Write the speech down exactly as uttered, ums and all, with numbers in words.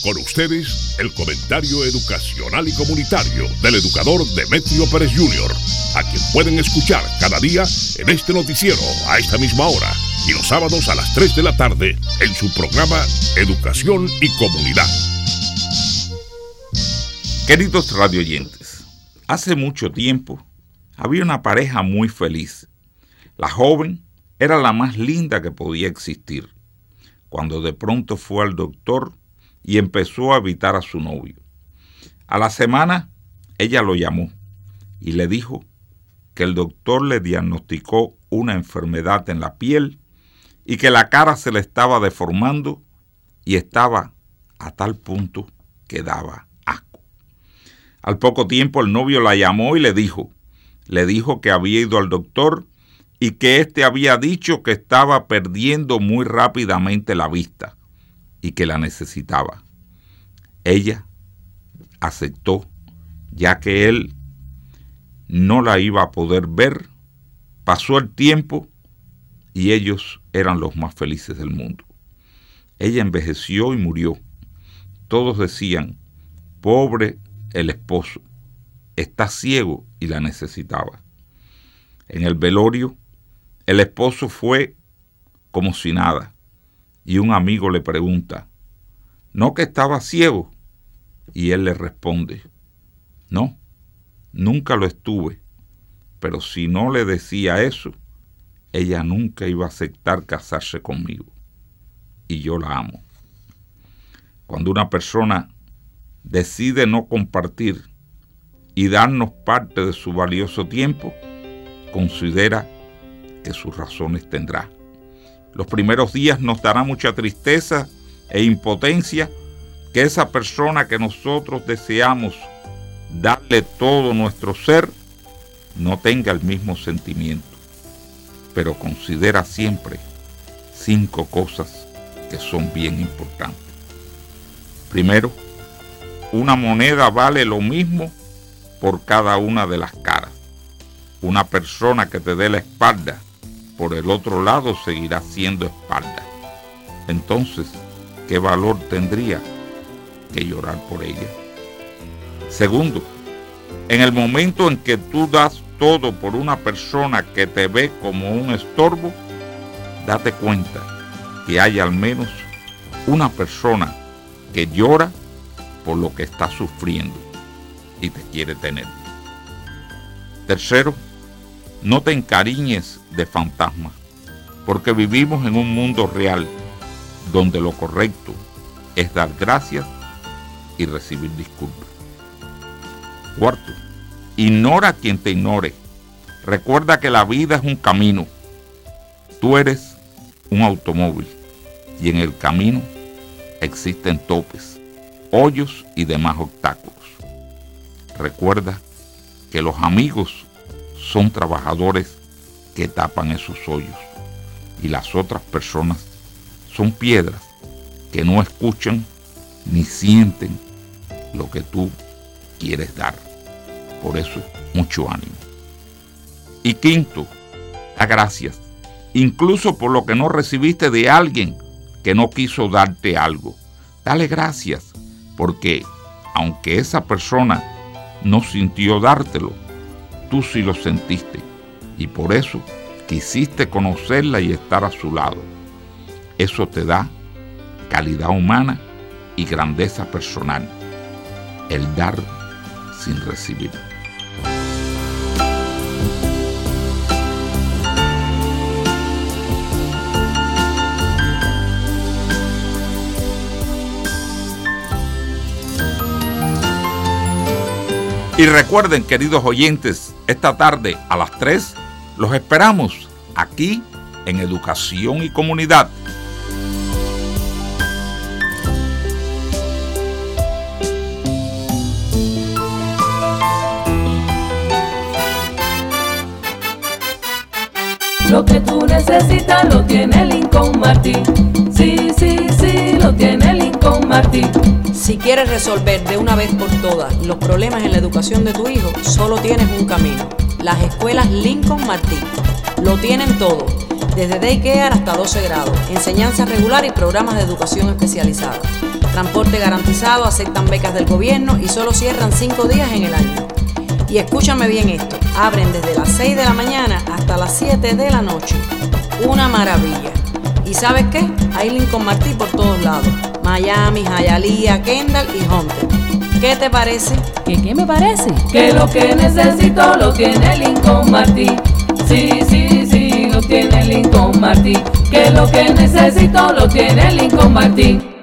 Con ustedes, el comentario educacional y comunitario del educador Demetrio Pérez junior, a quien pueden escuchar cada día en este noticiero a esta misma hora y los sábados a las tres de la tarde en su programa Educación y Comunidad. Queridos radioyentes, hace mucho tiempo había una pareja muy feliz. La joven era la más linda que podía existir, cuando de pronto fue al doctor y empezó a evitar a su novio. A la semana, ella lo llamó y le dijo que el doctor le diagnosticó una enfermedad en la piel y que la cara se le estaba deformando y estaba a tal punto que daba asco. Al poco tiempo el novio la llamó y le dijo, le dijo que había ido al doctor y que éste había dicho que estaba perdiendo muy rápidamente la vista y que la necesitaba. Ella aceptó, ya que él no la iba a poder ver. Pasó el tiempo y ellos eran los más felices del mundo. Ella envejeció y murió. Todos decían, pobre el esposo, está ciego y la necesitaba. En el velorio, el esposo fue como si nada, y un amigo le pregunta, ¿no que estaba ciego? Y él le responde, no, nunca lo estuve, pero si no le decía eso, ella nunca iba a aceptar casarse conmigo, y yo la amo. Cuando una persona decide no compartir y darnos parte de su valioso tiempo, considera que sus razones tendrá. Los primeros días nos dará mucha tristeza e impotencia que esa persona que nosotros deseamos darle todo nuestro ser no tenga el mismo sentimiento. Pero considera siempre cinco cosas que son bien importantes. Primero, una moneda vale lo mismo por cada una de las caras. Una persona que te dé la espalda, por el otro lado seguirá siendo espalda. Entonces, ¿qué valor tendría que llorar por ella? Segundo, en el momento en que tú das todo por una persona que te ve como un estorbo, date cuenta que hay al menos una persona que llora por lo que está sufriendo y te quiere tener. Tercero, no te encariñes de fantasmas, porque vivimos en un mundo real donde lo correcto es dar gracias y recibir disculpas. Cuarto, ignora a quien te ignore. Recuerda que la vida es un camino. Tú eres un automóvil y en el camino existen topes, hoyos y demás obstáculos. Recuerda que los amigos son trabajadores que tapan esos hoyos y las otras personas son piedras que no escuchan ni sienten lo que tú quieres dar. Por eso, mucho ánimo. Y quinto, da gracias, incluso por lo que no recibiste de alguien que no quiso darte algo. Dale gracias, porque aunque esa persona no sintió dártelo, tú sí lo sentiste, y por eso quisiste conocerla y estar a su lado. Eso te da calidad humana y grandeza personal, el dar sin recibir. Y recuerden, queridos oyentes, esta tarde a las tres los esperamos aquí en Educación y Comunidad. Lo que tú necesitas lo tiene Lincoln Martin. Sí, sí, sí, lo tiene Lincoln Martin. Si quieres resolver de una vez por todas los problemas en la educación de tu hijo, solo tienes un camino: las escuelas Lincoln Martin. Lo tienen todo: desde daycare hasta doce grados, enseñanza regular y programas de educación especializada. Transporte garantizado, aceptan becas del gobierno y solo cierran cinco días en el año. Y escúchame bien esto, abren desde las seis de la mañana hasta las siete de la noche. Una maravilla. ¿Y sabes qué? Hay Lincoln Martí por todos lados. Miami, Hialeah, Kendall y Hunter. ¿Qué te parece? ¿Qué qué me parece? Que lo que necesito lo tiene Lincoln Martí. Sí, sí, sí, lo tiene Lincoln Martí. Que lo que necesito lo tiene Lincoln Martí.